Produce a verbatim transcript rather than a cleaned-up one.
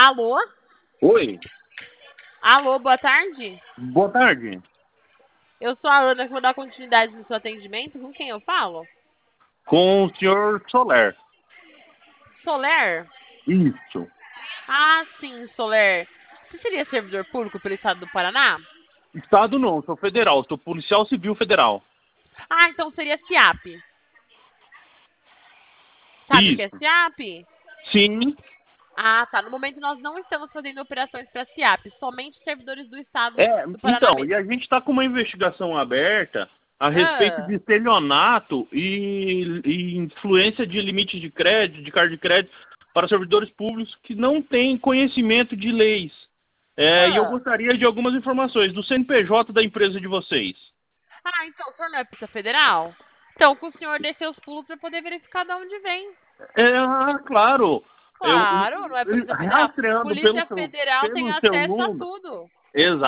Alô? Oi, Alô, boa tarde. boa tarde. Eu sou a Ana, que vou dar continuidade no seu atendimento. Com quem eu falo? Com o senhor Soler. Soler? Isso. Ah, sim, Soler. Você seria servidor público pelo estado do Paraná? Estado não, sou federal, sou policial civil federal. Ah, então seria SIAP. Sabe o que é Isso. SIAP? Sim. Ah, tá. No momento nós não estamos fazendo operações para SIAP, somente servidores do estado É, do Paraná então, e mesmo. a gente está com uma investigação aberta a respeito Ah, de estelionato e, e influência de limite de crédito, de carta de crédito para servidores públicos que não têm conhecimento de leis. É, e eu ah. gostaria de algumas informações do C N P J da empresa de vocês. Ah, então o senhor não é Polícia Federal? Então, com o senhor descer os pulos para poder verificar de onde vem. É, ah, claro. Eu, Claro, não é Polícia Federal. rastreando pelo Polícia seu, Federal tem pelo seu acesso a número. tudo. Exato.